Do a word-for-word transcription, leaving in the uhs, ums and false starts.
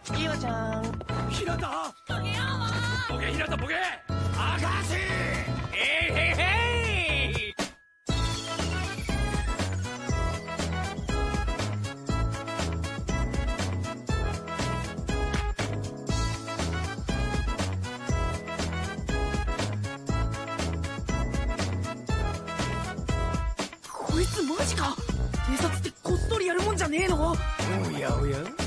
ひわちゃん。 ひなた。 ボケやわ。 ボケひなたボケ。あかし。えいへいへい。 こいつマジか。偵察ってこっそりやるもんじゃねえの？ おやおや。